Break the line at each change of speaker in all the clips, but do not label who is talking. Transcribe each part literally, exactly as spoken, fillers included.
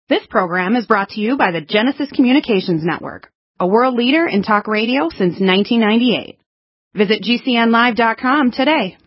This program is brought to you by the Genesis Communications Network, a world leader in talk radio since nineteen ninety-eight. Visit G C N live dot com today.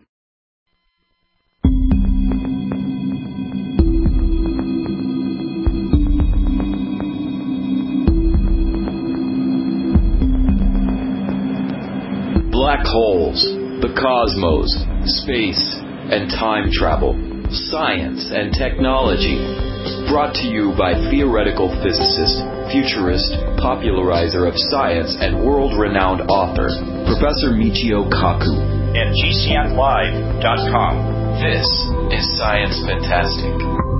Black holes, the cosmos, space, and time travel, science and technology. Brought to you by theoretical physicist, futurist, popularizer of science, and world-renowned author, Professor Michio Kaku.
At G C N live dot com.
This is Science Fantastic.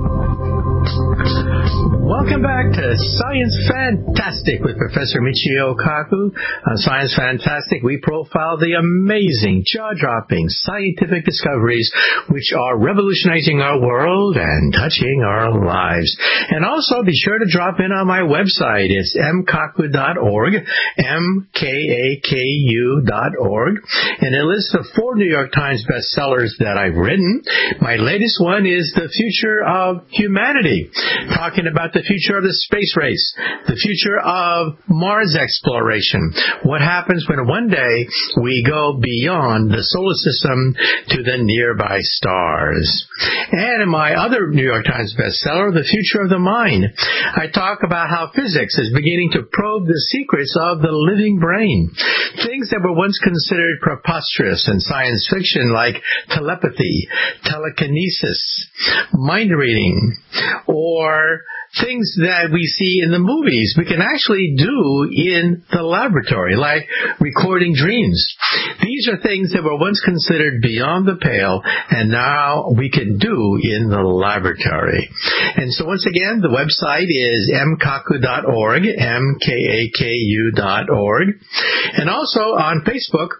Welcome back to Science Fantastic with Professor Michio Kaku. On Science Fantastic, we profile the amazing, jaw-dropping scientific discoveries which are revolutionizing our world and touching our lives. And also, be sure to drop in on my website. It's m kaku dot org, M K A K U dot org. And it lists the four New York Times bestsellers that I've written. My latest one is The Future of Humanity, talking about the future of the space race, the future of Mars exploration, what happens when one day we go beyond the solar system to the nearby stars. And in my other New York Times bestseller, The Future of the Mind, I talk about how physics is beginning to probe the secrets of the living brain. Things that were once considered preposterous in science fiction, like telepathy, telekinesis, mind reading, or things that we see in the movies, we can actually do in the laboratory, like recording dreams. These are things that were once considered beyond the pale, and now we can do in the laboratory. And so once again, the website is m kaku dot org, M K A K U dot org. And also on Facebook,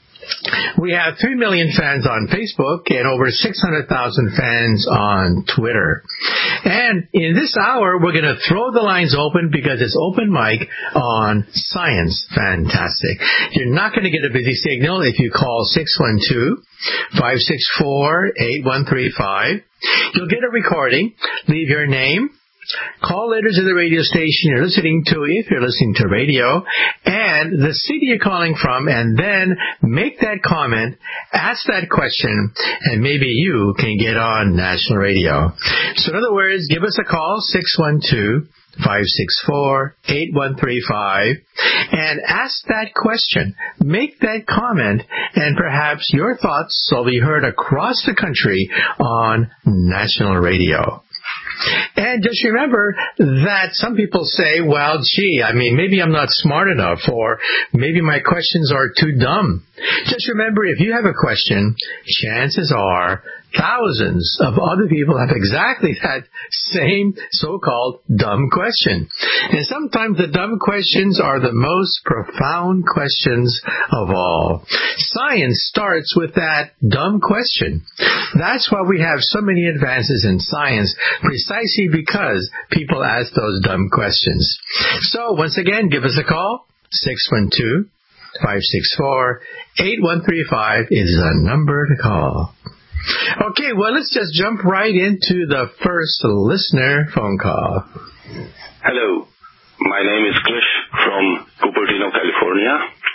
we have three million fans on Facebook and over six hundred thousand fans on Twitter. And in this hour, we're going to throw the lines open because it's open mic on Science Fantastic. You're not going to get a busy signal if you call six one two, five six four, eight one three five. You'll get a recording. Leave your name, call letters of the radio station you're listening to, if you're listening to radio, and the city you're calling from, and then make that comment, ask that question, and maybe you can get on national radio. So in other words, give us a call, six one two, five six four, eight one three five, and ask that question, make that comment, and perhaps your thoughts will be heard across the country on national radio. And just remember that some people say, well, gee, I mean, maybe I'm not smart enough, or maybe my questions are too dumb. Just remember, if you have a question, chances are thousands of other people have exactly that same so-called dumb question. And sometimes the dumb questions are the most profound questions of all. Science starts with that dumb question. That's why we have so many advances in science, precisely because people ask those dumb questions. So, once again, give us a call, six one two, five six four, eight one three five is the number to call. Okay, well, let's just jump right into the first listener phone call.
Hello, my name is Krish from Cupertino, California.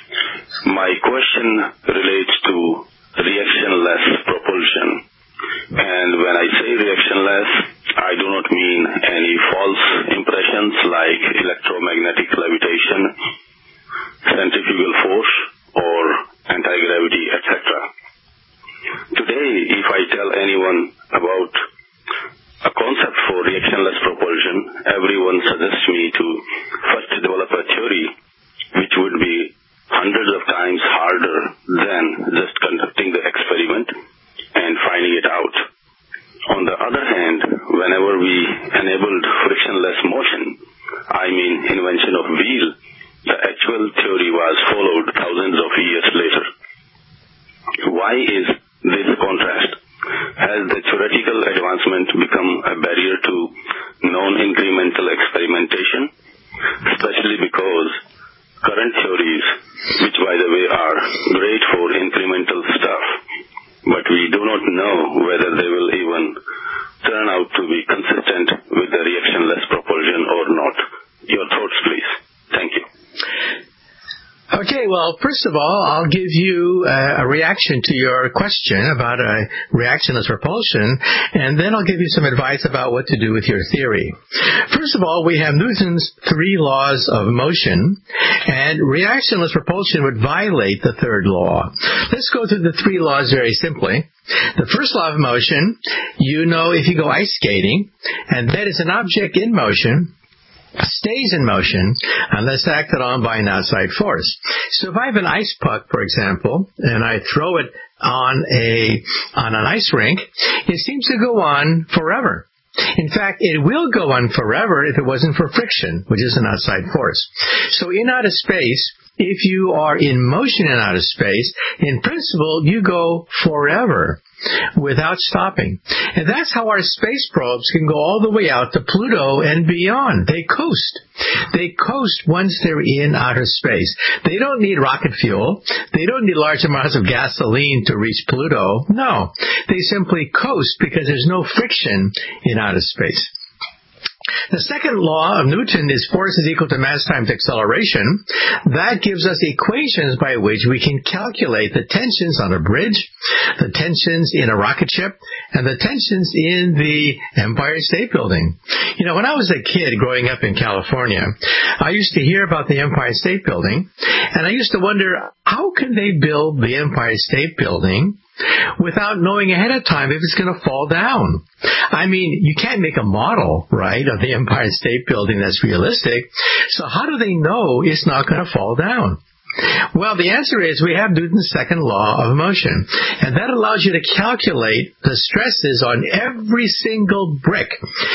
My question relates to reactionless propulsion. And when I say reactionless, I do not mean any false impressions like electromagnetic levitation, centrifugal force, or anti-gravity, et cetera. Today, if I tell anyone about a concept for reactionless propulsion, everyone suggests me to first develop a theory which would be hundreds of times harder than just conducting the experiment and finding it out. On the other hand, whenever we enabled frictionless motion, I mean invention of wheel, the actual theory was followed thousands of years later. Why is this contrast? Has the theoretical advancement become a barrier to non-incremental experimentation? Especially because current theories, which by the way are great for incremental stuff, but we do not know whether they will even turn out to be consistent with the reactionless propulsion.
Okay, well, first of all, I'll give you uh, a reaction to your question about a reactionless propulsion, and then I'll give you some advice about what to do with your theory. First of all, we have Newton's three laws of motion, and reactionless propulsion would violate the third law. Let's go through the three laws very simply. The first law of motion, you know if you go ice skating, and that is an object in motion, stays in motion unless acted on by an outside force. So if I have an ice puck, for example, and I throw it on a on an ice rink, it seems to go on forever. In fact, it will go on forever if it wasn't for friction, which is an outside force. So in outer space, if you are in motion in outer space, in principle, you go forever without stopping. And that's how our space probes can go all the way out to Pluto and beyond. They coast. They coast once they're in outer space. They don't need rocket fuel. They don't need large amounts of gasoline to reach Pluto. No. They simply coast because there's no friction in outer space. The second law of Newton is force is equal to mass times acceleration. That gives us equations by which we can calculate the tensions on a bridge, the tensions in a rocket ship, and the tensions in the Empire State Building. You know, when I was a kid growing up in California, I used to hear about the Empire State Building, and I used to wonder, how can they build the Empire State Building without knowing ahead of time if it's going to fall down? I mean, you can't make a model, right, of the Empire State Building that's realistic. So how do they know it's not going to fall down? Well, the answer is we have Newton's second law of motion, and that allows you to calculate the stresses on every single brick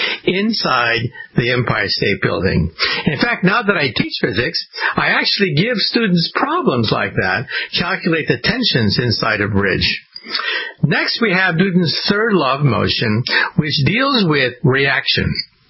inside the Empire State Building. In fact, now that I teach physics, I actually give students problems like that, calculate the tensions inside a bridge. Next, we have Newton's third law of motion, which deals with reaction.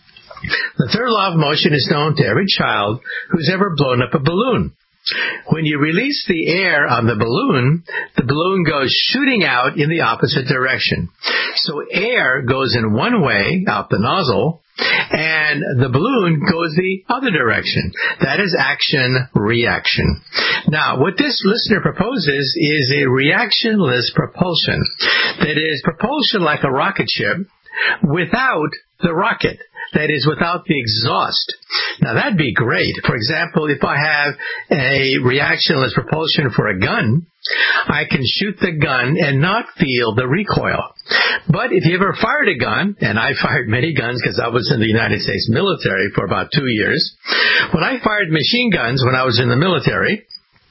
The third law of motion is known to every child who's ever blown up a balloon. When you release the air on the balloon, the balloon goes shooting out in the opposite direction. So air goes in one way, out the nozzle, and the balloon goes the other direction. That is action-reaction. Now, what this listener proposes is a reactionless propulsion. That is, propulsion like a rocket ship without the rocket. That is, without the exhaust. Now, that'd be great. For example, if I have a reactionless propulsion for a gun, I can shoot the gun and not feel the recoil. But if you ever fired a gun, and I fired many guns because I was in the United States military for about two years, when I fired machine guns when I was in the military,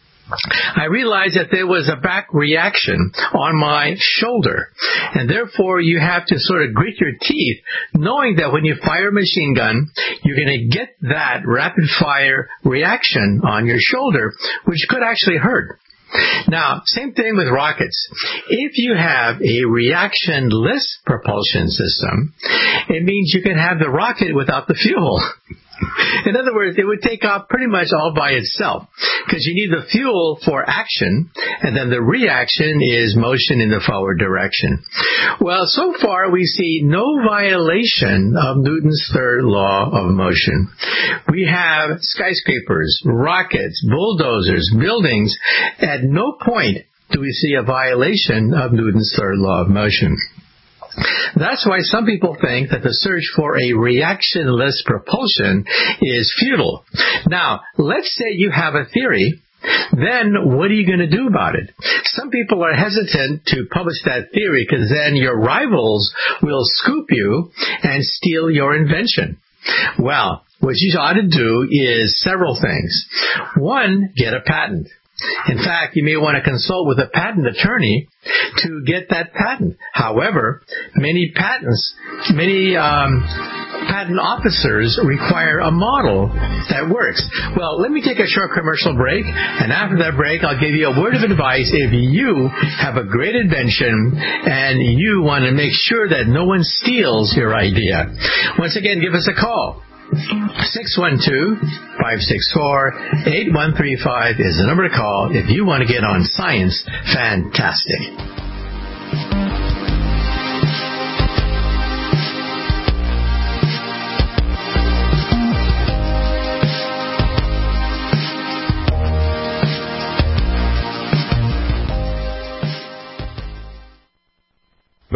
I realized that there was a back reaction on my shoulder, and therefore you have to sort of grit your teeth, knowing that when you fire a machine gun, you're going to get that rapid-fire reaction on your shoulder, which could actually hurt. Now, same thing with rockets. If you have a reactionless propulsion system, it means you can have the rocket without the fuel. In other words, it would take off pretty much all by itself because you need the fuel for action, and then the reaction is motion in the forward direction. Well, so far we see no violation of Newton's third law of motion. We have skyscrapers, rockets, bulldozers, buildings. At no point do we see a violation of Newton's third law of motion. That's why some people think that the search for a reactionless propulsion is futile. Now, let's say you have a theory. Then what are you going to do about it? Some people are hesitant to publish that theory because then your rivals will scoop you and steal your invention. Well, what you ought to do is several things. One, get a patent. In fact, you may want to consult with a patent attorney to get that patent. However, many patents, many um, patent officers require a model that works. Well, let me take a short commercial break, and after that break, I'll give you a word of advice if you have a great invention and you want to make sure that no one steals your idea. Once again, give us a call. six one two, five six four, eight one three five is the number to call if you want to get on Science Fantastic.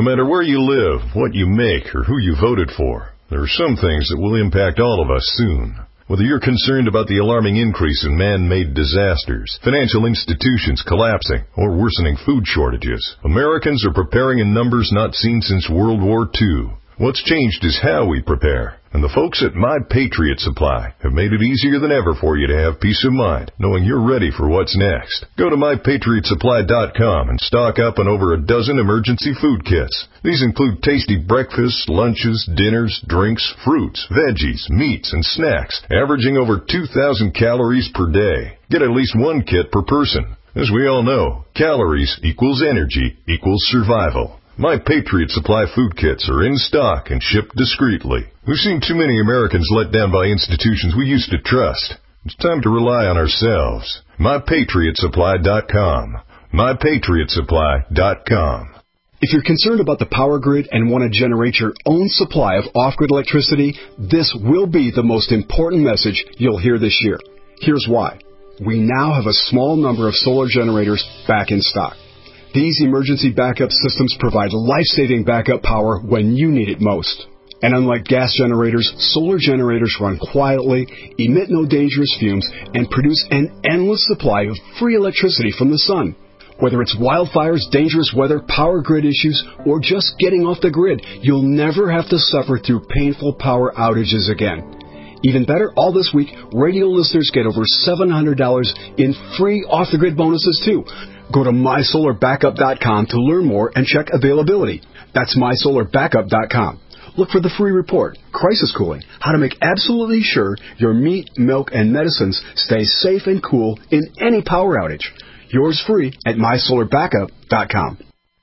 matter where you live, what you make, or who you voted for, there are some things that will impact all of us soon. Whether you're concerned about the alarming increase in man-made disasters, financial institutions collapsing, or worsening food shortages, Americans are preparing in numbers not seen since World War Two. What's changed is how we prepare. And the folks at My Patriot Supply have made it easier than ever for you to have peace of mind, knowing you're ready for what's next. Go to my patriot supply dot com and stock up on over a dozen emergency food kits. These include tasty breakfasts, lunches, dinners, drinks, fruits, veggies, meats, and snacks, averaging over two thousand calories per day. Get at least one kit per person. As we all know, calories equals energy equals survival. My Patriot Supply food kits are in stock and shipped discreetly. We've seen too many Americans let down by institutions we used to trust. It's time to rely on ourselves. my patriot supply dot com. my patriot supply dot com.
If you're concerned about the power grid and want to generate your own supply of off-grid electricity, this will be the most important message you'll hear this year. Here's why. We now have a small number of solar generators back in stock. These emergency backup systems provide life-saving backup power when you need it most. And unlike gas generators, solar generators run quietly, emit no dangerous fumes, and produce an endless supply of free electricity from the sun. Whether it's wildfires, dangerous weather, power grid issues, or just getting off the grid, you'll never have to suffer through painful power outages again. Even better, all this week, radio listeners get over seven hundred dollars in free off-the-grid bonuses, too. Go to my solar backup dot com to learn more and check availability. That's my solar backup dot com. Look for the free report, Crisis Cooling, how to make absolutely sure your meat, milk, and medicines stay safe and cool in any power outage. Yours free at my solar backup dot com.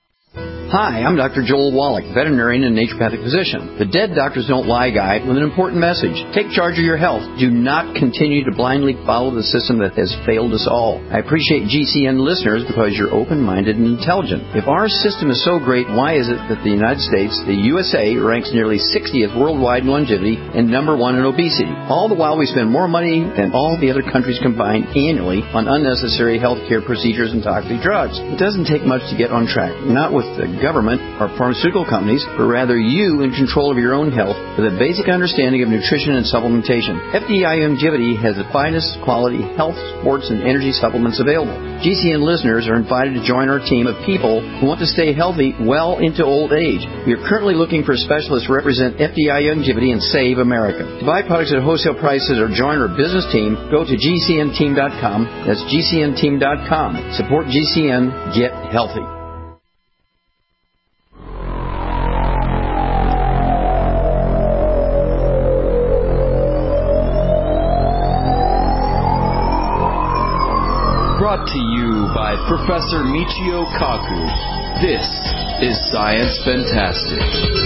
Hi, I'm Doctor Joel Wallach, veterinarian and naturopathic physician. The Dead Doctors Don't Lie guide with an important message. Take charge of your health. Do not continue to blindly follow the system that has failed us all. I appreciate G C N listeners because you're open-minded and intelligent. If our system is so great, why is it that the United States, the U S A, ranks nearly sixtieth worldwide in longevity and number one in obesity? All the while we spend more money than all the other countries combined annually on unnecessary health care procedures and toxic drugs. It doesn't take much to get on track. Not with the government or pharmaceutical companies, but rather you in control of your own health with a basic understanding of nutrition and supplementation. F D I Longevity has the finest quality health, sports, and energy supplements available. G C N listeners are invited to join our team of people who want to stay healthy well into old age. We are currently looking for specialists to represent F D I Longevity and Save America. To buy products at wholesale prices or join our business team, go to G C N team dot com. That's G C N team dot com. Support G C N. Get healthy.
Brought to you by Professor Michio Kaku. This is Science Fantastic.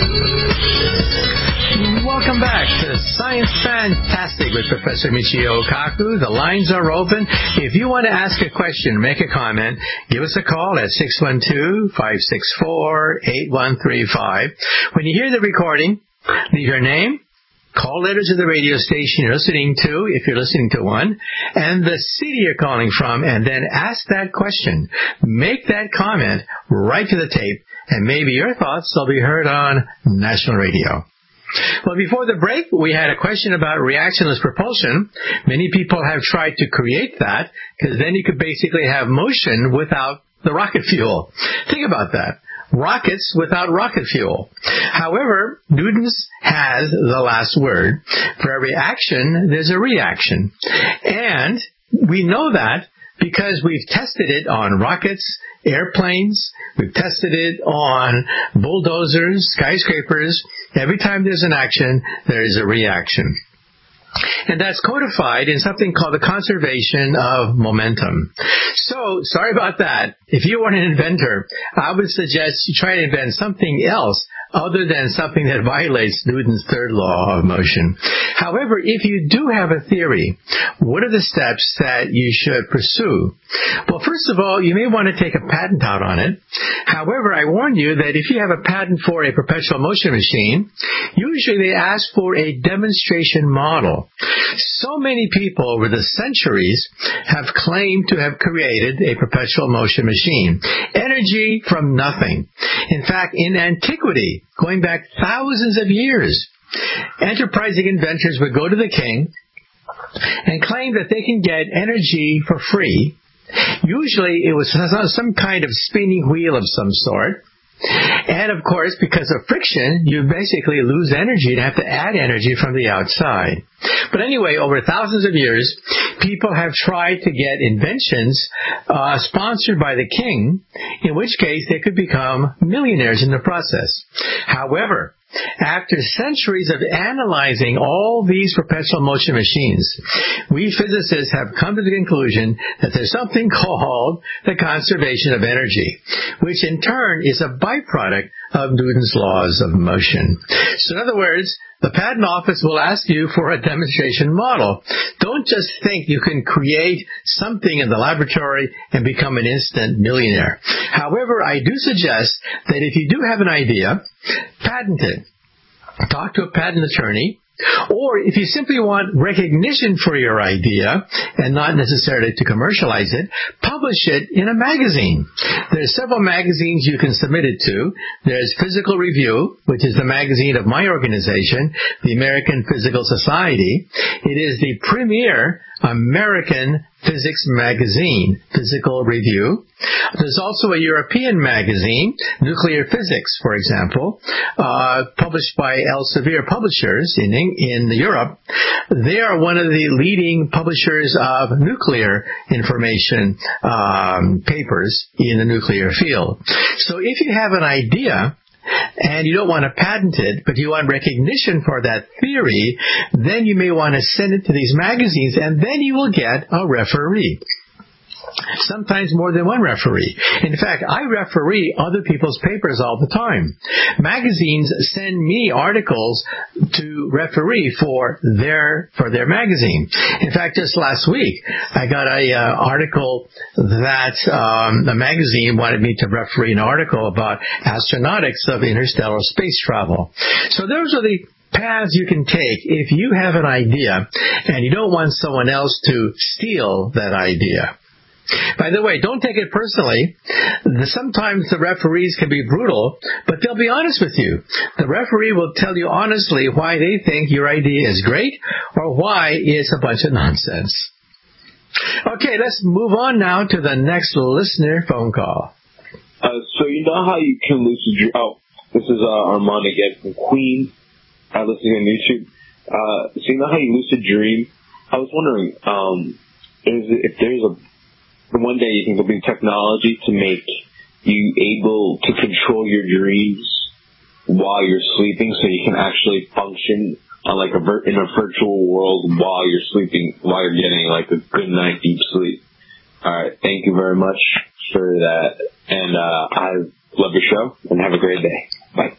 Welcome back to Science Fantastic with Professor Michio Kaku. The lines are open. If you want to ask a question, make a comment, give us a call at six one two, five six four, eight one three five. When you hear the recording, leave your name, call letters of the radio station you're listening to, if you're listening to one, and the city you're calling from, and then ask that question. Make that comment right to the tape, and maybe your thoughts will be heard on national radio. Well, before the break, we had a question about reactionless propulsion. Many people have tried to create that, because then you could basically have motion without the rocket fuel. Think about that. Rockets without rocket fuel. However, Newton's has the last word. For every action, there's a reaction. And we know that because we've tested it on rockets, airplanes, we've tested it on bulldozers, skyscrapers. Every time there's an action, there is a reaction. And that's codified in something called the conservation of momentum. So, sorry about that. If you weren't an inventor, I would suggest you try to invent something else other than something that violates Newton's third law of motion. However, if you do have a theory, what are the steps that you should pursue? Well, first of all, you may want to take a patent out on it. However, I warn you that if you have a patent for a perpetual motion machine, usually they ask for a demonstration model. So many people over the centuries have claimed to have created a perpetual motion machine. Energy from nothing. In fact, in antiquity, going back thousands of years, enterprising inventors would go to the king and claim that they can get energy for free. Usually it was some kind of spinning wheel of some sort. And of course, because of friction, you basically lose energy and have to add energy from the outside. But anyway, over thousands of years, people have tried to get inventions uh, sponsored by the king, in which case they could become millionaires in the process. However, after centuries of analyzing all these perpetual motion machines, we physicists have come to the conclusion that there's something called the conservation of energy, which in turn is a byproduct of Newton's laws of motion. So in other words, the patent office will ask you for a demonstration model. Don't just think you can create something in the laboratory and become an instant millionaire. However, I do suggest that if you do have an idea, patent it. Talk to a patent attorney. Or if you simply want recognition for your idea and not necessarily to commercialize it, publish it in a magazine. There's several magazines you can submit it to. There's Physical Review, which is the magazine of my organization, the American Physical Society. It is the premier American physics magazine, Physical Review. There's also a European magazine, Nuclear Physics, for example, uh, published by Elsevier Publishers in, in Europe. They are one of the leading publishers of nuclear information um, papers in the nuclear field. So if you have an idea, and you don't want to patent it, but you want recognition for that theory, then you may want to send it to these magazines, and then you will get a referee. Sometimes more than one referee. In fact, I referee other people's papers all the time. Magazines send me articles to referee for their for their magazine. In fact, just last week, I got a uh, article that um, the magazine wanted me to referee an article about astronautics of interstellar space travel. So those are the paths you can take if you have an idea and you don't want someone else to steal that idea. By the way, don't take it personally. Sometimes the referees can be brutal, but they'll be honest with you. The referee will tell you honestly why they think your idea is great or why it's a bunch of nonsense. Okay, let's move on now to the next listener phone call.
Uh, so you know how you can lucid dream? Oh, this is uh, Armand again from Queens. I uh, listening on YouTube. Uh, so you know how you lucid dream? I was wondering, um, is if there's a one day you think there'll be technology to make you able to control your dreams while you're sleeping, so you can actually function on like a vir- in a virtual world while you're sleeping, while you're getting like a good night deep sleep. All right, thank you very much for that, and uh, I love your show, and have a great day. Bye.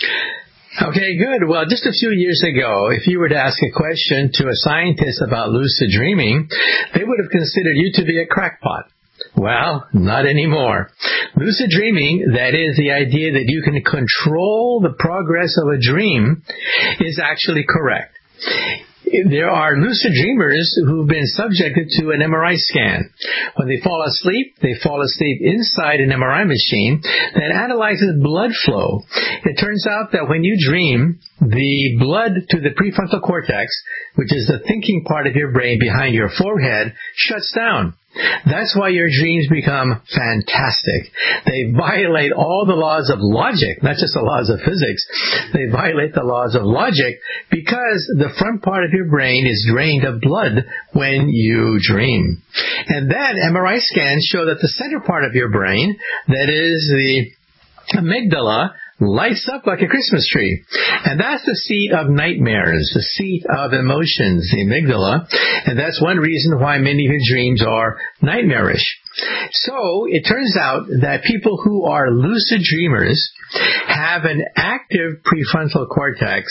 Okay, good. Well, just a few years ago, if you were to ask a question to a scientist about lucid dreaming, they would have considered you to be a crackpot. Well, not anymore. Lucid dreaming, that is the idea that you can control the progress of a dream, is actually correct. There are lucid dreamers who've been subjected to an M R I scan. When they fall asleep, they fall asleep inside an M R I machine that analyzes blood flow. It turns out that when you dream, the blood to the prefrontal cortex, which is the thinking part of your brain behind your forehead, shuts down. That's why your dreams become fantastic. They violate all the laws of logic, not just the laws of physics. They violate the laws of logic because the front part of your brain is drained of blood when you dream. And then M R I scans show that the center part of your brain, that is the amygdala, lights up like a Christmas tree. And that's the seat of nightmares, the seat of emotions, the amygdala. And that's one reason why many of your dreams are nightmarish. So it turns out that people who are lucid dreamers have an active prefrontal cortex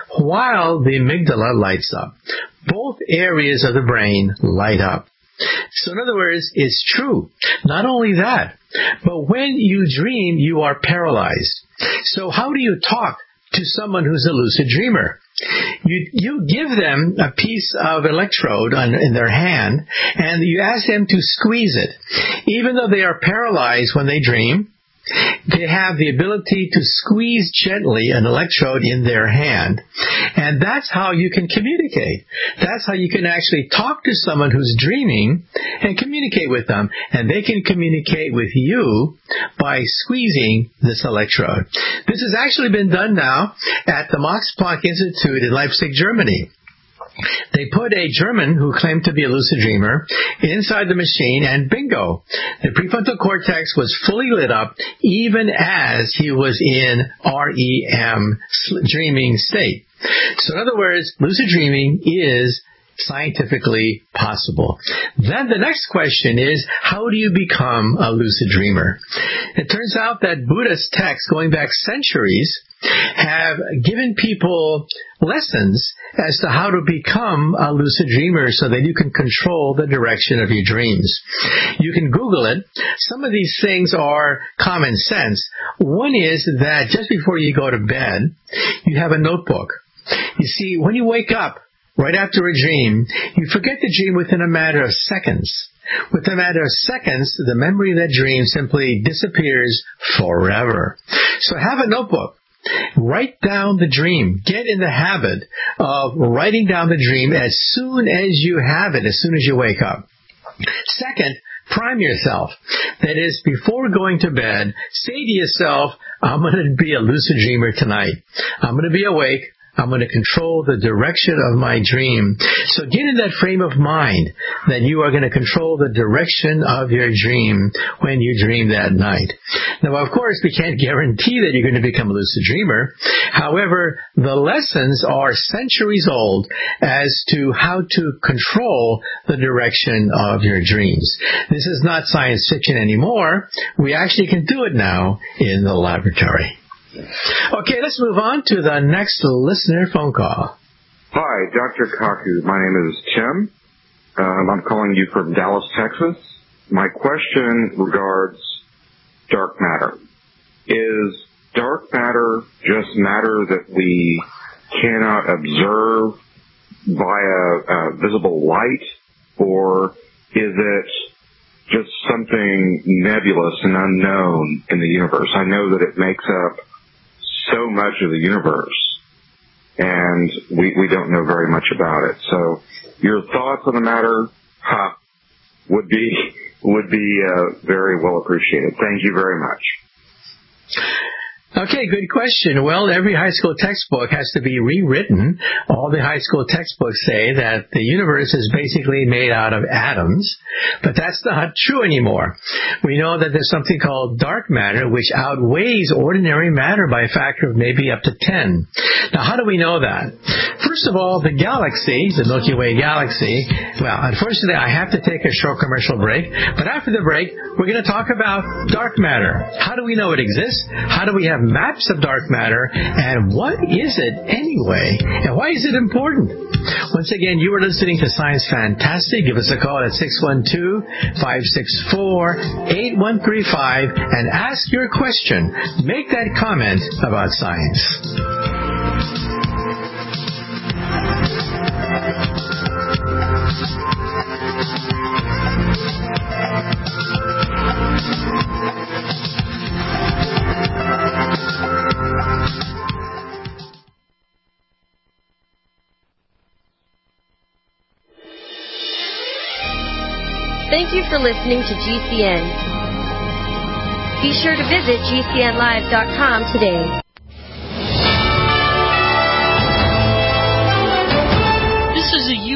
while the amygdala lights up. Both areas of the brain light up. So in other words, it's true. Not only that, but when you dream, you are paralyzed. So how do you talk to someone who's a lucid dreamer? You you give them a piece of electrode on, in their hand, and you ask them to squeeze it. Even though they are paralyzed when they dream, they have the ability to squeeze gently an electrode in their hand. And that's how you can communicate. That's how you can actually talk to someone who's dreaming and communicate with them. And they can communicate with you by squeezing this electrode. This has actually been done now at the Max Planck Institute in Leipzig, Germany. They put a German who claimed to be a lucid dreamer inside the machine, and bingo, the prefrontal cortex was fully lit up even as he was in R E M, dreaming state. So in other words, lucid dreaming is scientifically possible. Then the next question is, how do you become a lucid dreamer? It turns out that Buddhist texts going back centuries have given people lessons as to how to become a lucid dreamer so that you can control the direction of your dreams. You can Google it. Some of these things are common sense. One is that just before you go to bed, you have a notebook. You see, when you wake up, right after a dream, you forget the dream within a matter of seconds. Within a matter of seconds, the memory of that dream simply disappears forever. So have a notebook. Write down the dream. Get in the habit of writing down the dream as soon as you have it, as soon as you wake up. Second, prime yourself. That is, before going to bed, say to yourself, I'm going to be a lucid dreamer tonight. I'm going to be awake. I'm going to control the direction of my dream. So get in that frame of mind that you are going to control the direction of your dream when you dream that night. Now, of course, we can't guarantee that you're going to become a lucid dreamer. However, the lessons are centuries old as to how to control the direction of your dreams. This is not science fiction anymore. We actually can do it now in the laboratory. Okay, let's move on to the next listener phone call.
Hi, Doctor Kaku. My name is Tim. Um, I'm calling you from Dallas, Texas. My question regards dark matter. Is dark matter just matter that we cannot observe via uh, visible light, or is it just something nebulous and unknown in the universe? I know that it makes up so much of the universe, and we, we don't know very much about it. So your thoughts on the matter huh, would be would be uh, very well appreciated. Thank you very much.
Okay, good question. Well, every high school textbook has to be rewritten. All the high school textbooks say that the universe is basically made out of atoms, but that's not true anymore. We know that there's something called dark matter, which outweighs ordinary matter by a factor of maybe up to ten. Now, how do we know that? First of all, the galaxy, the Milky Way galaxy, well, unfortunately, I have to take a short commercial break, but after the break, we're going to talk about dark matter. How do we know it exists? How do we have maps of dark matter, and what is it anyway, and why is it important? Once again, you are listening to Science Fantastic. Give us a call at six one two, five six four, eight one three five and ask your question. Make that comment about science.
Thank you for listening to G C N. Be sure to visit G C N live dot com today.
This is a U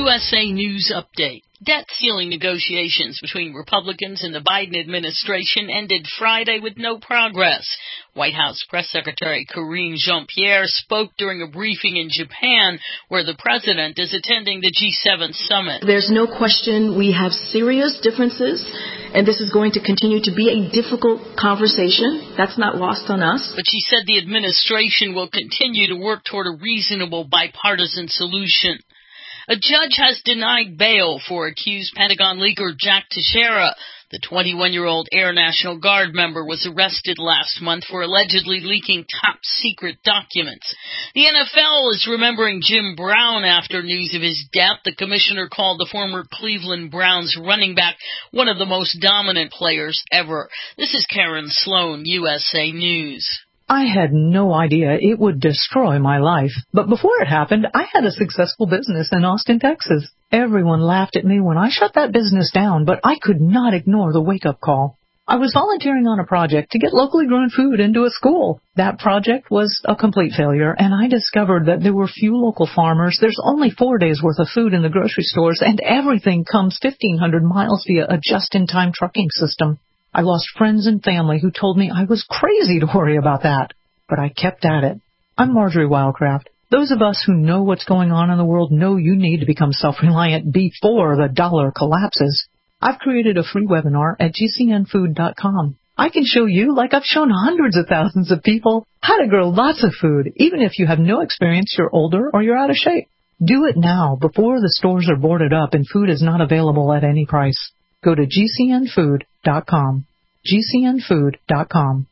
S A News Update. Debt ceiling negotiations between Republicans and the Biden administration ended Friday with no progress. White House Press Secretary Karine Jean-Pierre spoke during a briefing in Japan where the president is attending the G seven summit.
There's no question we have serious differences, and this is going to continue to be a difficult conversation. That's not lost on us.
But she said the administration will continue to work toward a reasonable bipartisan solution. A judge has denied bail for accused Pentagon leaker Jack Teixeira. The twenty-one-year-old Air National Guard member was arrested last month for allegedly leaking top-secret documents. The N F L is remembering Jim Brown after news of his death. The commissioner called the former Cleveland Browns running back one of the most dominant players ever. This is Karen Sloan, U S A News.
I had no idea it would destroy my life. But before it happened, I had a successful business in Austin, Texas. Everyone laughed at me when I shut that business down, but I could not ignore the wake-up call. I was volunteering on a project to get locally grown food into a school. That project was a complete failure, and I discovered that there were few local farmers. There's only four days' worth of food in the grocery stores, and everything comes fifteen hundred miles via a just-in-time trucking system. I lost friends and family who told me I was crazy to worry about that, but I kept at it. I'm Marjorie Wildcraft. Those of us who know what's going on in the world know you need to become self-reliant before the dollar collapses. I've created a free webinar at G C N food dot com. I can show you, like I've shown hundreds of thousands of people, how to grow lots of food, even if you have no experience, you're older, or you're out of shape. Do it now before the stores are boarded up and food is not available at any price. Go to G C N food dot com. G C N food dot com.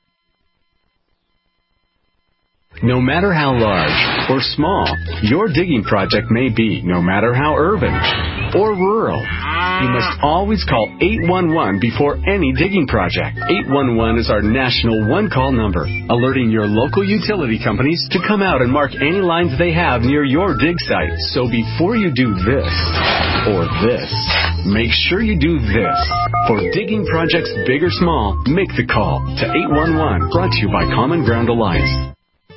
No matter how large or small your digging project may be, no matter how urban or rural, you must always call eight one one before any digging project. eight one one is our national one-call number, alerting your local utility companies to come out and mark any lines they have near your dig site. So before you do this or this, make sure you do this. For digging projects big or small, make the call to eight one one, brought to you by Common Ground Alliance.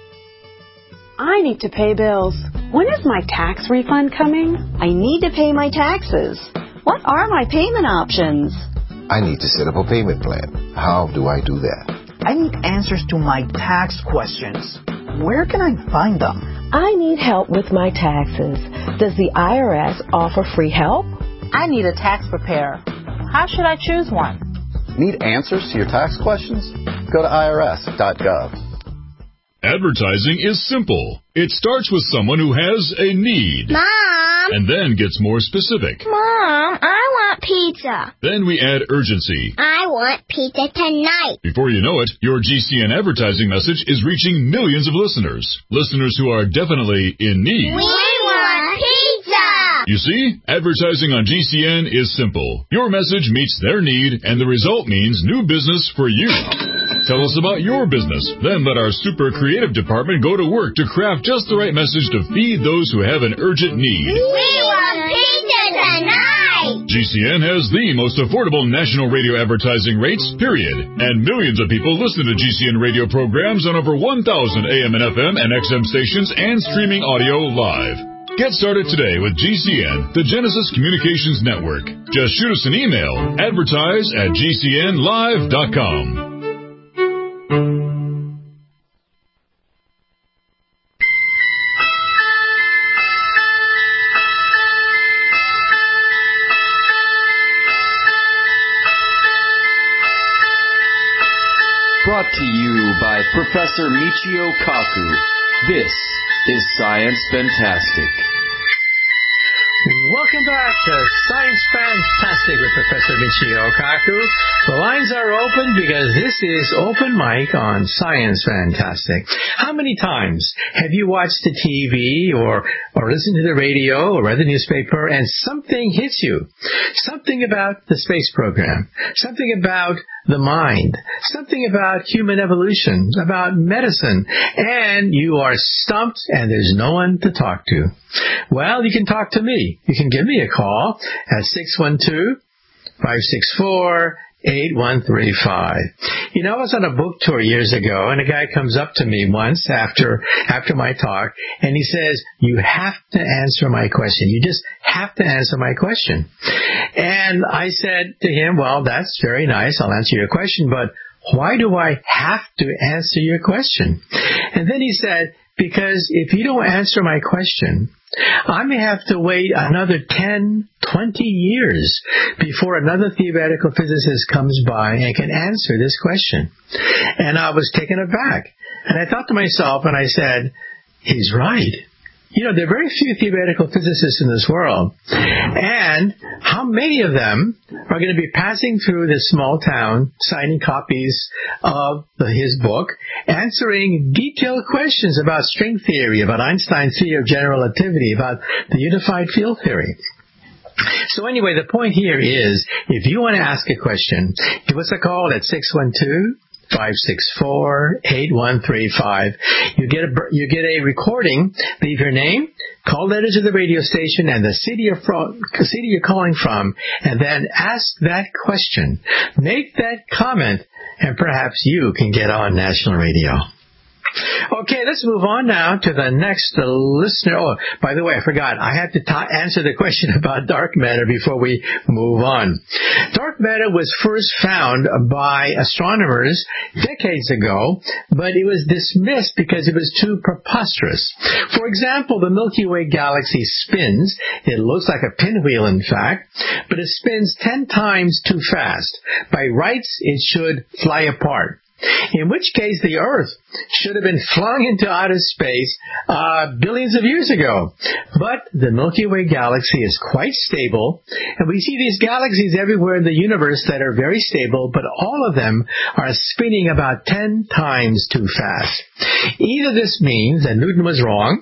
I need to pay bills. When is my tax refund coming? I need to pay my taxes. What are my payment options?
I need to set up a payment plan. How do I do that?
I need answers to my tax questions. Where can I find them?
I need help with my taxes. Does the I R S offer free help?
I need a tax preparer. How should I choose one?
Need answers to your tax questions? Go to I R S dot gov.
Advertising is simple. It starts with someone who has a need.
Mom!
And then gets more specific.
Mom, I want pizza.
Then we add urgency.
I want pizza tonight.
Before you know it, your G C N advertising message is reaching millions of listeners. Listeners who are definitely in need.
We want pizza!
You see, advertising on G C N is simple. Your message meets their need, and the result means new business for you. Tell us about your business. Then let our super creative department go to work to craft just the right message to feed those who have an urgent need.
We want pizza tonight!
G C N has the most affordable national radio advertising rates, period. And millions of people listen to G C N radio programs on over one thousand A M and F M and X M stations and streaming audio live. Get started today with G C N, the Genesis Communications Network. Just shoot us an email, advertise at G C N live dot com.
Brought to you by Professor Michio Kaku. This is Science Fantastic.
Welcome back to Science Fantastic with Professor Michio Kaku. The lines are open because this is Open Mic on Science Fantastic. How many times have you watched the T V or, or listened to the radio or read the newspaper and something hits you? Something about the space program, something about the mind, something about human evolution, about medicine, and you are stumped and there's no one to talk to. Well, you can talk to me. You can give me a call at six one two, five six four, eight one three five. You know, I was on a book tour years ago, and a guy comes up to me once after after my talk, and he says, you have to answer my question. You just have to answer my question. And I said to him, well, that's very nice. I'll answer your question, but why do I have to answer your question? And then he said, because if you don't answer my question, I may have to wait another ten, twenty years before another theoretical physicist comes by and can answer this question. And I was taken aback. And I thought to myself, and I said, he's right. You know, there are very few theoretical physicists in this world. And how many of them are going to be passing through this small town, signing copies of his book, answering detailed questions about string theory, about Einstein's theory of general relativity, about the unified field theory? So anyway, the point here is, if you want to ask a question, give us a call at six one two, five six four, eight one three five. You get a you get a recording. Leave your name, call letter to the radio station, and the city you're from, city you're calling from, and then ask that question. Make that comment, and perhaps you can get on national radio. Okay, let's move on now to the next listener. Oh, by the way, I forgot. I had to ta- answer the question about dark matter before we move on. Dark matter was first found by astronomers decades ago, but it was dismissed because it was too preposterous. For example, the Milky Way galaxy spins. It looks like a pinwheel, in fact, but it spins ten times too fast. By rights, it should fly apart. In which case the Earth should have been flung into outer space uh, billions of years ago. But the Milky Way galaxy is quite stable, and we see these galaxies everywhere in the universe that are very stable, but all of them are spinning about ten times too fast. Either this means that Newton was wrong,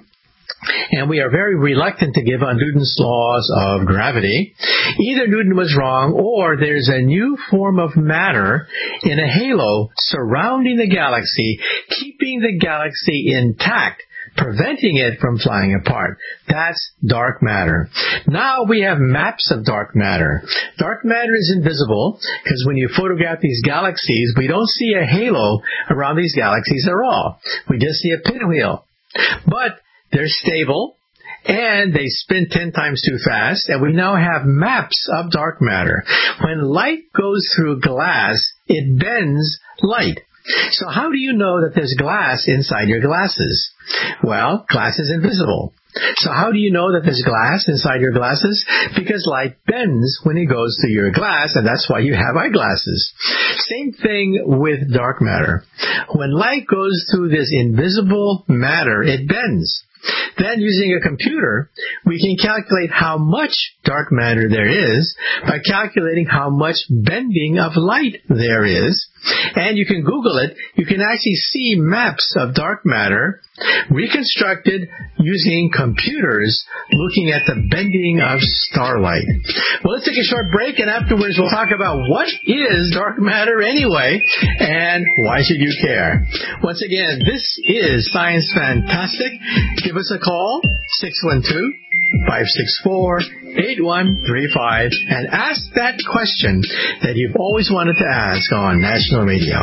and we are very reluctant to give on Newton's laws of gravity. Either Newton was wrong, or there's a new form of matter in a halo surrounding the galaxy, keeping the galaxy intact, preventing it from flying apart. That's dark matter. Now we have maps of dark matter. Dark matter is invisible because when you photograph these galaxies, we don't see a halo around these galaxies at all. We just see a pinwheel. But they're stable, and they spin ten times too fast, and we now have maps of dark matter. When light goes through glass, it bends light. So how do you know that there's glass inside your glasses? Well, glass is invisible. So how do you know that there's glass inside your glasses? Because light bends when it goes through your glass, and that's why you have eyeglasses. Same thing with dark matter. When light goes through this invisible matter, it bends. Then, using a computer, we can calculate how much dark matter there is by calculating how much bending of light there is. And you can Google it. You can actually see maps of dark matter reconstructed using computers looking at the bending of starlight. Well, let's take a short break, and afterwards we'll talk about what is dark matter anyway, and why should you care? Once again, this is Science Fantastic. Give us a call, six one two, five six four, eight one three five, and ask that question that you've always wanted to ask on national radio.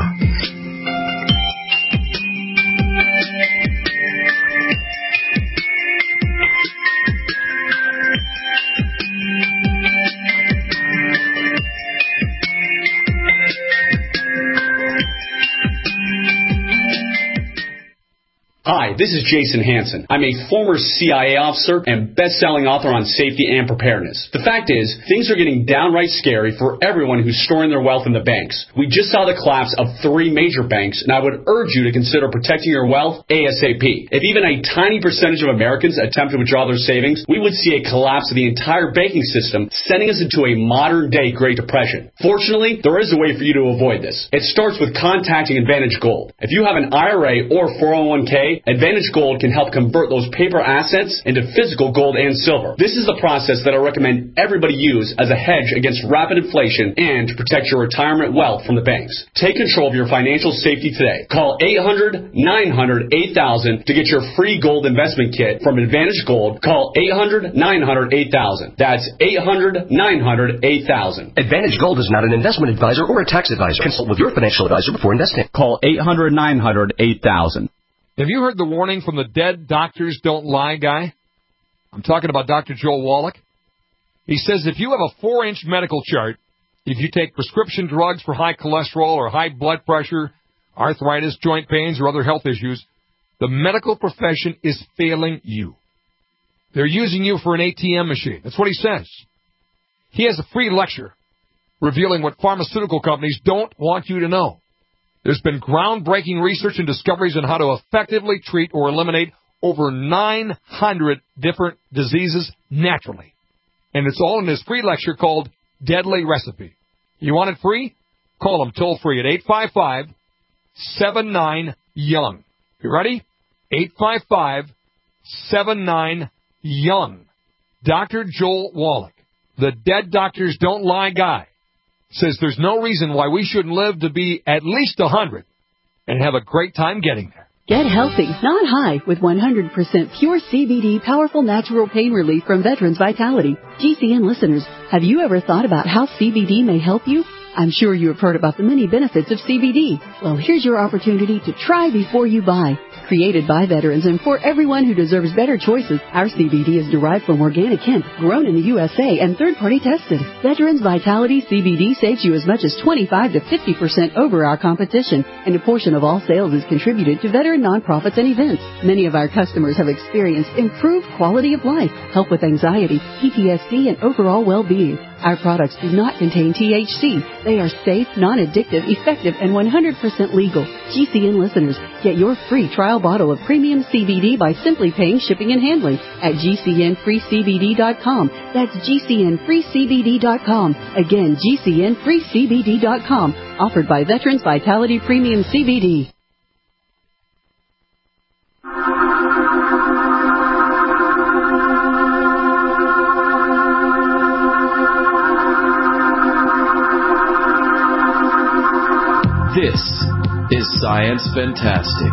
Hi, this is Jason Hansen. I'm a former C I A officer and best-selling author on safety and preparedness. The fact is, things are getting downright scary for everyone who's storing their wealth in the banks. We just saw the collapse of three major banks, and I would urge you to consider protecting your wealth ASAP. If even a tiny percentage of Americans attempt to withdraw their savings, we would see a collapse of the entire banking system, sending us into a modern-day Great Depression. Fortunately, there is a way for you to avoid this. It starts with contacting Advantage Gold. If you have an I R A or four oh one k, Advantage Gold can help convert those paper assets into physical gold and silver. This is the process that I recommend everybody use as a hedge against rapid inflation and to protect your retirement wealth from the banks. Take control of your financial safety today. Call eight hundred, nine hundred, eight thousand to get your free gold investment kit from Advantage Gold. Call eight hundred, nine hundred, eight thousand. That's eight hundred, nine hundred, eight thousand.
Advantage Gold is not an investment advisor or a tax advisor. Consult with your financial advisor before investing.
Call eight hundred, nine hundred, eight thousand. Have you heard the warning from the dead doctors don't lie guy? I'm talking about Doctor Joel Wallach.
He says if you have a four-inch medical chart, if you take prescription drugs for high cholesterol or high blood pressure, arthritis, joint pains, or other health issues, the medical profession is failing you. They're using you for an A T M machine. That's what he says. He has a free lecture revealing what pharmaceutical companies don't want you to know. There's been groundbreaking research and discoveries on how to effectively treat or eliminate over nine hundred different diseases naturally. And it's all in this free lecture called Deadly Recipe. You want it free? Call them toll free at eight five five, seven nine, young. You ready? eight five five, seven nine, young. Doctor Joel Wallach, the Dead Doctors Don't Lie guy, says there's no reason why we shouldn't live to be at least one hundred and have a great time getting there.
Get healthy, not high, with one hundred percent pure C B D powerful natural pain relief from Veterans Vitality. G C N listeners, have you ever thought about how C B D may help you? I'm sure you have heard about the many benefits of C B D. Well, here's your opportunity to try before you buy. Created by veterans and for everyone who deserves better choices, our C B D is derived from organic hemp, grown in the U S A and third-party tested. Veterans Vitality C B D saves you as much as twenty-five to fifty percent over our competition, and a portion of all sales is contributed to veteran nonprofits and events. Many of our customers have experienced improved quality of life, help with anxiety, P T S D, and overall well-being. Our products do not contain T H C. They are safe, non-addictive, effective, and one hundred percent legal. G C N listeners, get your free trial bottle of premium C B D by simply paying shipping and handling at G C N free C B D dot com. That's G C N free C B D dot com. Again, G C N free C B D dot com. Offered by Veterans Vitality Premium C B D.
This is Science Fantastic.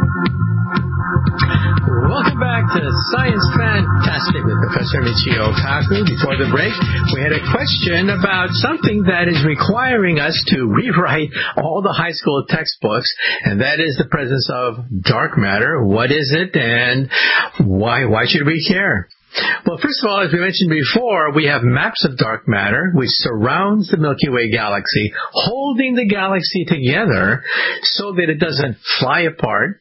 Welcome back to Science Fantastic with Professor Michio Kaku. Before the break, we had a question about something that is requiring us to rewrite all the high school textbooks, and that is the presence of dark matter. What is it, and why, why should we care? Well, first of all, as we mentioned before, we have maps of dark matter which surrounds the Milky Way galaxy, holding the galaxy together so that it doesn't fly apart.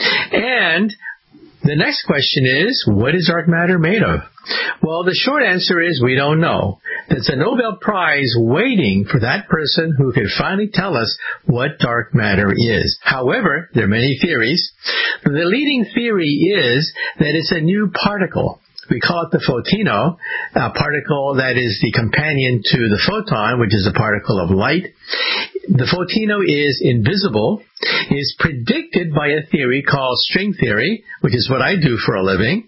And the next question is, what is dark matter made of? Well, the short answer is we don't know. There's a Nobel Prize waiting for that person who can finally tell us what dark matter is. However, there are many theories. The leading theory is that it's a new particle. We call it the photino, a particle that is the companion to the photon, which is a particle of light. The photino is invisible, is predicted by a theory called string theory, which is what I do for a living,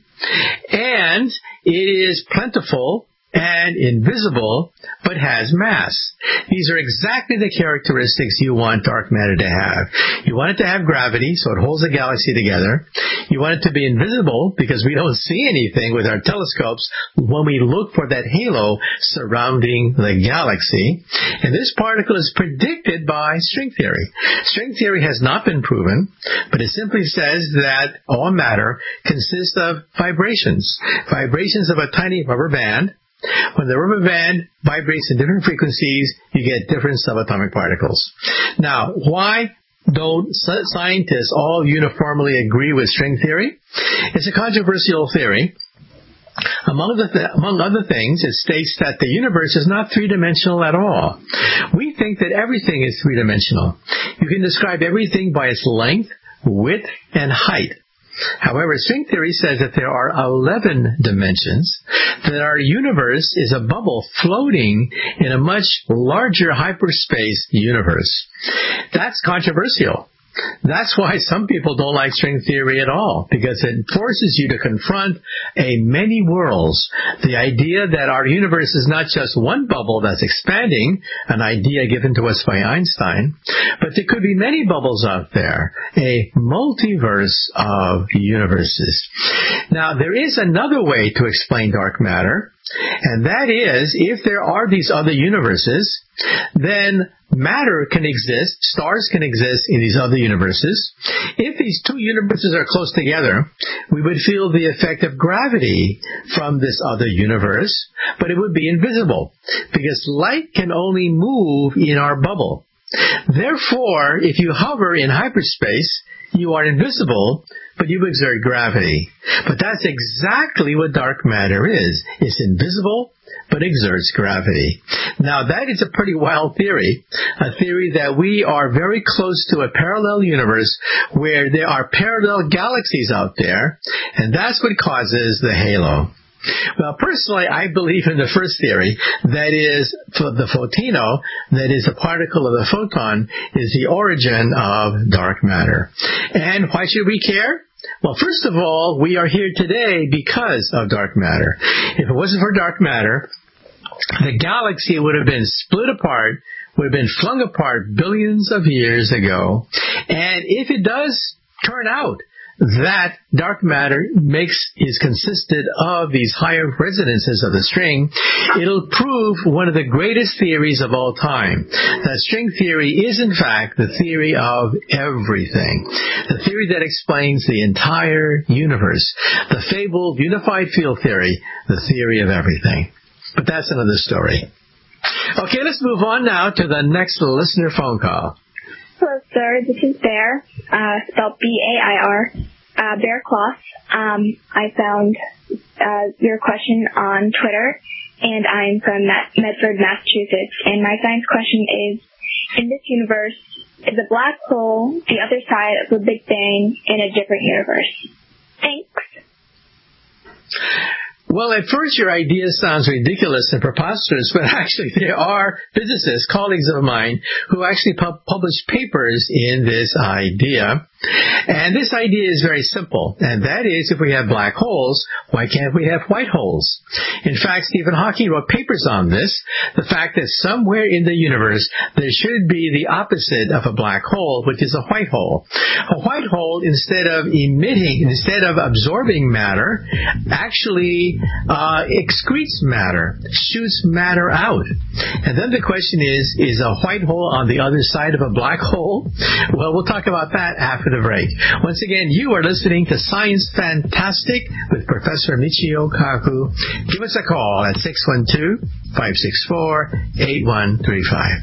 and it is plentiful and invisible, but has mass. These are exactly the characteristics you want dark matter to have. You want it to have gravity, so it holds the galaxy together. You want it to be invisible, because we don't see anything with our telescopes when we look for that halo surrounding the galaxy. And this particle is predicted by string theory. String theory has not been proven, but it simply says that all matter consists of vibrations. Vibrations of a tiny rubber band. When the rubber band vibrates in different frequencies, you get different subatomic particles. Now, why don't scientists all uniformly agree with string theory? It's a controversial theory. Among, the th- among other things, it states that the universe is not three-dimensional at all. We think that everything is three-dimensional. You can describe everything by its length, width, and height. However, string theory says that there are eleven dimensions, that our universe is a bubble floating in a much larger hyperspace universe. That's controversial. That's why some people don't like string theory at all, because it forces you to confront a many worlds. The idea that our universe is not just one bubble that's expanding, an idea given to us by Einstein, but there could be many bubbles out there, a multiverse of universes. Now, there is another way to explain dark matter, and that is, if there are these other universes, then matter can exist, stars can exist in these other universes. If these two universes are close together, we would feel the effect of gravity from this other universe, but it would be invisible because light can only move in our bubble. Therefore, if you hover in hyperspace, you are invisible, but you exert gravity. But that's exactly what dark matter is. It's invisible, but exerts gravity. Now, that is a pretty wild theory, a theory that we are very close to a parallel universe where there are parallel galaxies out there, and that's what causes the halo. Well, personally, I believe in the first theory, that is, the photino, that is a particle of the photon, is the origin of dark matter. And why should we care? Well, first of all, we are here today because of dark matter. If it wasn't for dark matter, the galaxy would have been split apart, would have been flung apart billions of years ago. And if it does turn out that dark matter makes is consisted of these higher resonances of the string, it'll prove one of the greatest theories of all time. That string theory is, in fact, the theory of everything. The theory that explains the entire universe. The fabled unified field theory, the theory of everything. But that's another story. Okay, let's move on now to the next listener phone call.
Hello, sir. This is Bear, uh, spelled B A I R, uh, Bear Cloth. Um, I found uh, your question on Twitter, and I'm from Medford, Massachusetts. And my science question is, in this universe, is a black hole the other side of the Big Bang in a different universe? Thanks.
Well, at first your idea sounds ridiculous and preposterous, but actually there are physicists, colleagues of mine, who actually pu- published papers in this idea. And this idea is very simple, and that is, if we have black holes, why can't we have white holes? In fact, Stephen Hawking wrote papers on this, the fact that somewhere in the universe there should be the opposite of a black hole, which is a white hole. A white hole, instead of emitting, instead of absorbing matter, actually uh, excretes matter, shoots matter out. And then the question is, is a white hole on the other side of a black hole? Well, we'll talk about that after the break. Once again, you are listening to Science Fantastic with Professor Michio Kaku. Give us a call at six one two, five six four, eight one three five.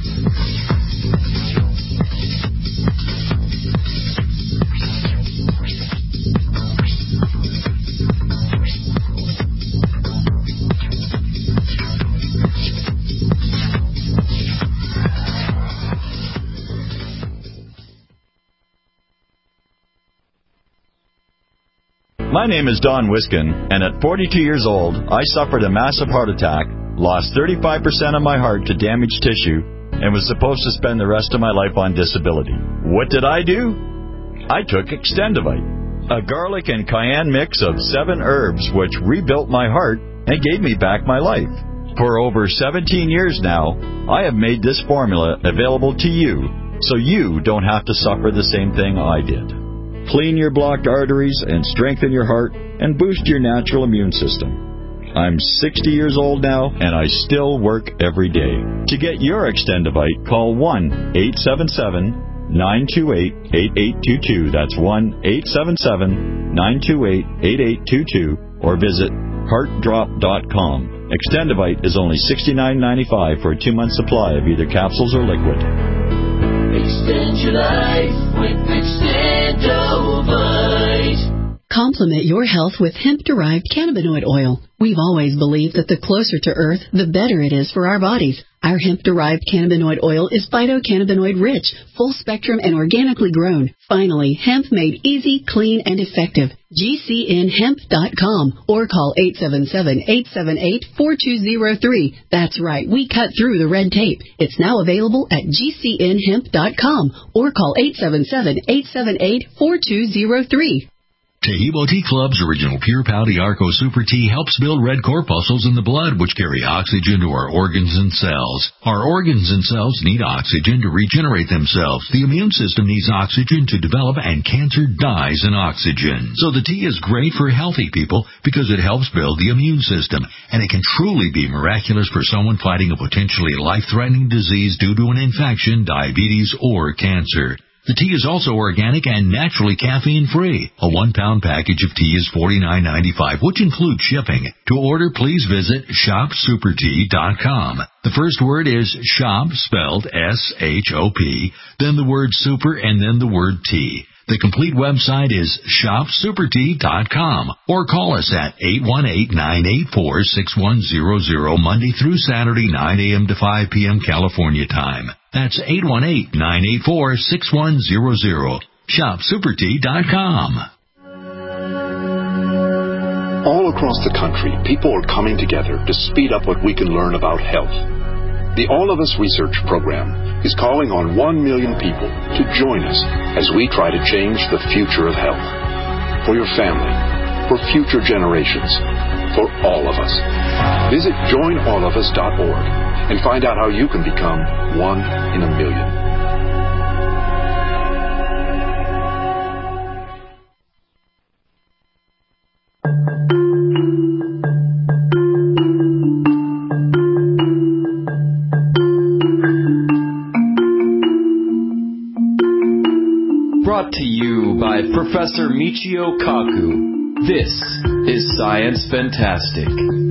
My name is Don Wiskin, and at forty-two years old, I suffered a massive heart attack, lost thirty-five percent of my heart to damaged tissue, and was supposed to spend the rest of my life on disability. What did I do? I took Extendivite, a garlic and cayenne mix of seven herbs which rebuilt my heart and gave me back my life. For over seventeen years now, I have made this formula available to you, so you don't have to suffer the same thing I did. Clean your blocked arteries and strengthen your heart and boost your natural immune system. I'm sixty years old now, and I still work every day. To get your Extendivite, call one eight seven seven, nine two eight, eight eight two two. That's one eight seven seven, nine two eight, eight eight two two, or visit heart drop dot com. Extendivite is only sixty-nine ninety-five for a two-month supply of either capsules or liquid.
Extend your life with Extendovite.
Complement your health with hemp-derived cannabinoid oil. We've always believed that the closer to Earth, the better it is for our bodies. Our hemp-derived cannabinoid oil is phytocannabinoid-rich, full-spectrum, and organically grown. Finally, hemp made easy, clean, and effective. G C N hemp dot com or call eight seven seven, eight seven eight, four two zero three. That's right, we cut through the red tape. It's now available at G C N hemp dot com or call eight seven seven, eight seven eight, four two zero three.
Tahibo Tea Club's original Pure Pouty Arco Super Tea helps build red corpuscles in the blood, which carry oxygen to our organs and cells. Our organs and cells need oxygen to regenerate themselves. The immune system needs oxygen to develop, and cancer dies in oxygen. So the tea is great for healthy people because it helps build the immune system, and it can truly be miraculous for someone fighting a potentially life-threatening disease due to an infection, diabetes, or cancer. The tea is also organic and naturally caffeine-free. A one-pound package of tea is forty-nine ninety-five, which includes shipping. To order, please visit shop super tea dot com. The first word is shop, spelled S H O P, then the word super, and then the word tea. The complete website is shop super tea dot com, or call us at eight one eight, nine eight four, six one zero zero Monday through Saturday, nine a.m. to five p.m. California time. That's eight one eight, nine eight four, six one zero zero. shop super tea dot com.
All across the country, people are coming together to speed up what we can learn about health. The All of Us Research Program is calling on one million people to join us as we try to change the future of health. For your family, for future generations, for all of us. Visit join all of us dot org and find out how you can become one in a million.
Brought to you by Professor Michio Kaku. This is Science Fantastic.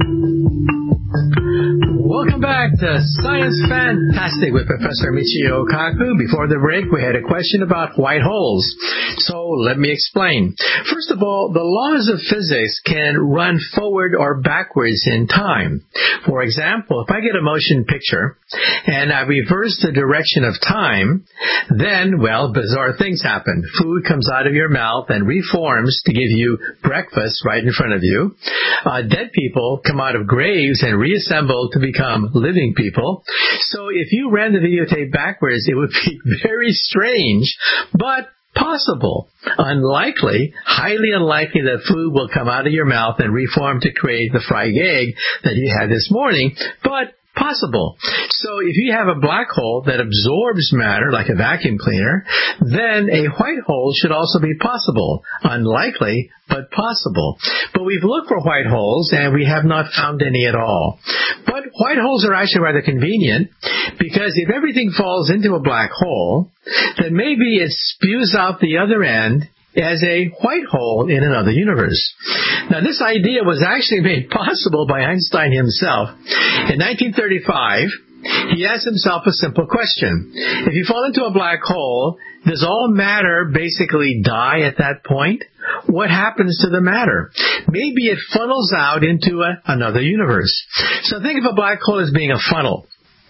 Welcome back to Science Fantastic with Professor Michio Kaku. Before the break, we had a question about white holes. So let me explain. First of all, the laws of physics can run forward or backwards in time. For example, if I get a motion picture and I reverse the direction of time, then, well, bizarre things happen. Food comes out of your mouth and reforms to give you breakfast right in front of you. Uh, dead people come out of graves and reassemble to become living people. So if you ran the videotape backwards, it would be very strange, but possible. Unlikely, highly unlikely that food will come out of your mouth and reform to create the fried egg that you had this morning, but possible. So if you have a black hole that absorbs matter like a vacuum cleaner, then a white hole should also be possible. Unlikely, but possible. But we've looked for white holes and we have not found any at all. But white holes are actually rather convenient because if everything falls into a black hole, then maybe it spews out the other end as a white hole in another universe. Now, this idea was actually made possible by Einstein himself. In nineteen thirty-five, he asked himself a simple question. If you fall into a black hole, does all matter basically die at that point? What happens to the matter? Maybe it funnels out into a, another universe. So think of a black hole as being a funnel.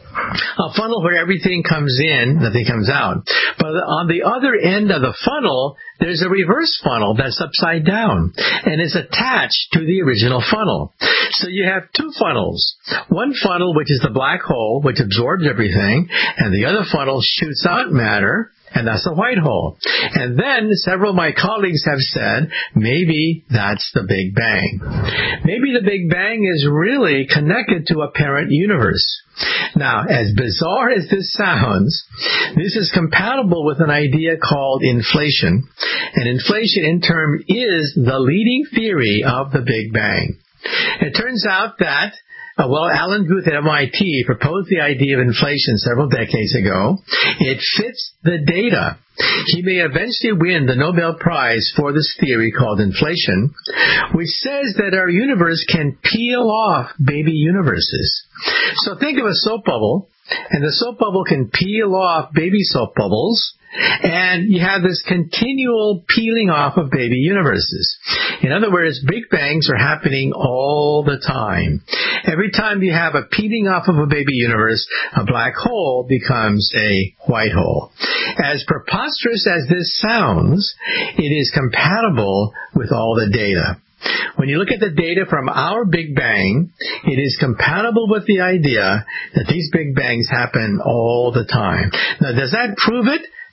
A funnel where everything comes in, nothing comes out. But on the other end of the funnel, there's a reverse funnel that's upside down and is attached to the original funnel. So you have two funnels. One funnel, which is the black hole, which absorbs everything, and the other funnel shoots out matter, and that's a white hole. And then several of my colleagues have said, maybe that's the Big Bang. Maybe the Big Bang is really connected to a parent universe. Now, as bizarre as this sounds, this is compatible with an idea called inflation. And inflation, in turn, is the leading theory of the Big Bang. It turns out that Uh, well, Alan Guth at M I T proposed the idea of inflation several decades ago. It fits the data. He may eventually win the Nobel Prize for this theory called inflation, which says that our universe can peel off baby universes. So think of a soap bubble, and the soap bubble can peel off baby soap bubbles, and you have this continual peeling off of baby universes. In other words, Big Bangs are happening all the time. Every time you have a peeling off of a baby universe, a black hole becomes a white hole. As preposterous as this sounds, it is compatible with all the data. When you look at the data from our Big Bang, it is compatible with the idea that these Big Bangs happen all the time. Now, does that prove it?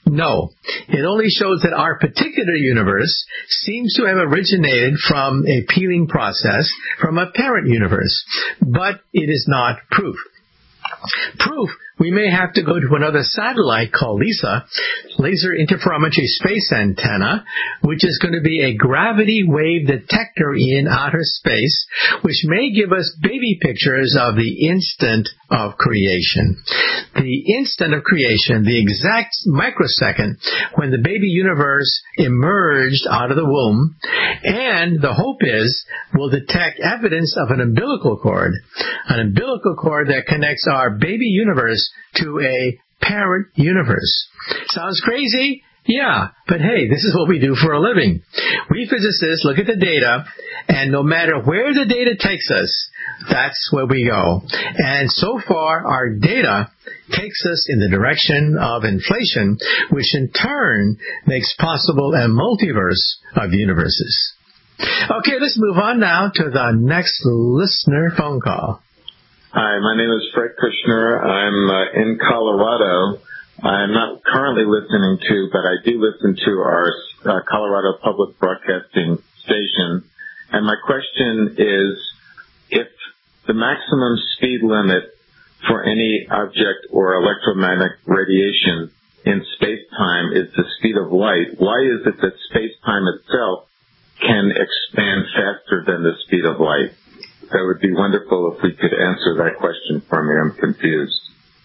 No. It only shows that our particular universe seems to have originated from a peeling process from a parent universe, but it is not proof. Proof, we may have to go to another satellite called LISA, Laser Interferometry Space Antenna, which is going to be a gravity wave detector in outer space, which may give us baby pictures of the instant of creation. The instant of creation, the exact microsecond when the baby universe emerged out of the womb, and the hope is we'll detect evidence of an umbilical cord, an umbilical cord that connects our baby universe to a parent universe. Sounds crazy? Yeah, but hey, this is what we do for a living. We physicists look at the data, and no matter where the data takes us, that's where we go. And so far, our data takes us in the direction of inflation, which in turn makes possible a multiverse of universes. Okay, let's move on now to the next listener phone call.
Hi, my name is Fred Kushner. I'm uh, in Colorado. I'm not currently listening to, but I do listen to our uh, Colorado Public Broadcasting station. And my question is, if the maximum speed limit for any object or electromagnetic radiation in space-time is the speed of light, why is it that space-time itself can expand faster than the speed of light? That would be wonderful if we could answer that question for me. I'm confused.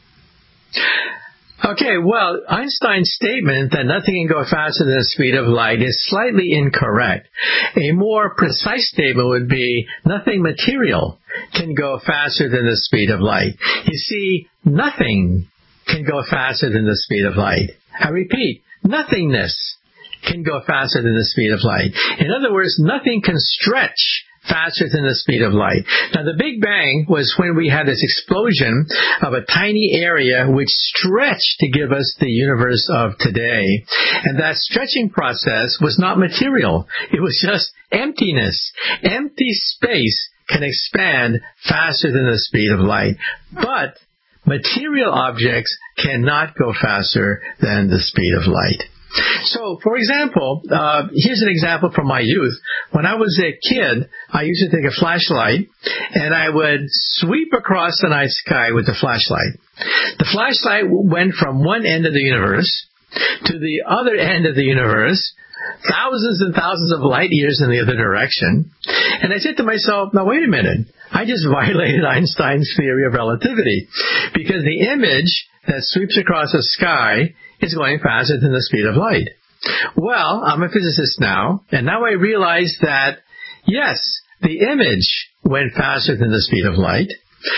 Okay, well, Einstein's statement that nothing can go faster than the speed of light is slightly incorrect. A more precise statement would be nothing material can go faster than the speed of light. You see, nothing can go faster than the speed of light. I repeat, nothingness can go faster than the speed of light. In other words, nothing can stretch faster than the speed of light. Now, the Big Bang was when we had this explosion of a tiny area which stretched to give us the universe of today. And that stretching process was not material. It was just emptiness. Empty space can expand faster than the speed of light. But material objects cannot go faster than the speed of light. So, for example, uh, here's an example from my youth. When I was a kid, I used to take a flashlight, and I would sweep across the night sky with the flashlight. The flashlight went from one end of the universe to the other end of the universe, thousands and thousands of light years in the other direction. And I said to myself, now wait a minute, I just violated Einstein's theory of relativity, because the image that sweeps across the sky is going faster than the speed of light. Well, I'm a physicist now, and now I realize that, yes, the image went faster than the speed of light,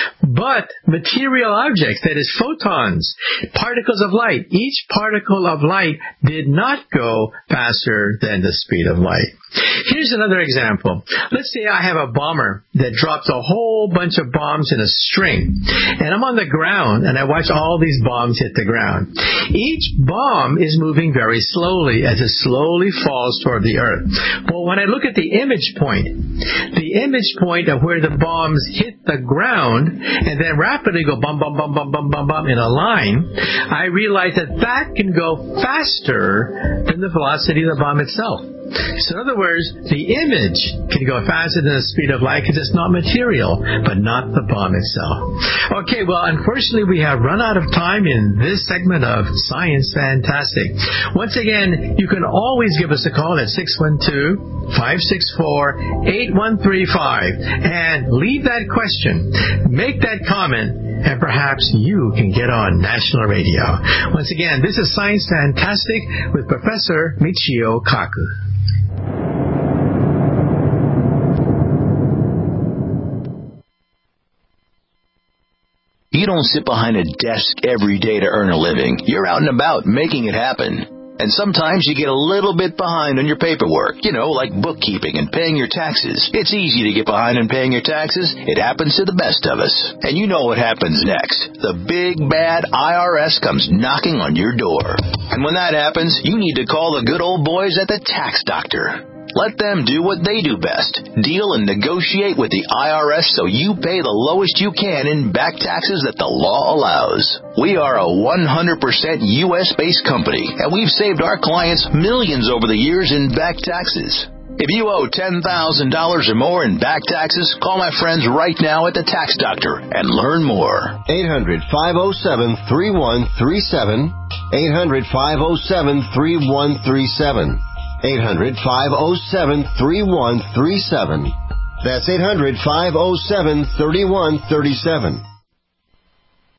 but material objects, that is photons, particles of light, each particle of light did not go faster than the speed of light. Here's another example. Let's say I have a bomber that drops a whole bunch of bombs in a string, and I'm on the ground, and I watch all these bombs hit the ground. Each bomb is moving very slowly as it slowly falls toward the earth. But when I look at the image point, the image point of where the bombs hit the ground and then rapidly go bum, bum, bum, bum, bum, bum, bum in a line, I realize that that can go faster than the velocity of the bomb itself. So in other words, the image can go faster than the speed of light because it's not material, but not the bomb itself. Okay, well, unfortunately, we have run out of time in this segment of Science Fantastic. Once again, you can always give us a call at six one two, five six four, eight one three five and leave that question, make that comment, and perhaps you can get on national radio. Once again, this is Science Fantastic with Professor Michio Kaku.
You don't sit behind a desk every day to earn a living. You're out and about making it happen. And sometimes you get a little bit behind on your paperwork, you know, like bookkeeping and paying your taxes. It's easy to get behind on paying your taxes. It happens to the best of us. And you know what happens next. The big, bad I R S comes knocking on your door. And when that happens, you need to call the good old boys at the Tax Doctor. Let them do what they do best. Deal and negotiate with the I R S so you pay the lowest you can in back taxes that the law allows. We are a one hundred percent U S-based company, and we've saved our clients millions over the years in back taxes. If you owe ten thousand dollars or more in back taxes, call my friends right now at the Tax Doctor and learn more.
eight hundred, five oh seven, three one three seven. eight hundred, five oh seven, three one three seven. eight hundred, five oh seven, three one three seven. That's eight hundred, five oh seven, three one three seven.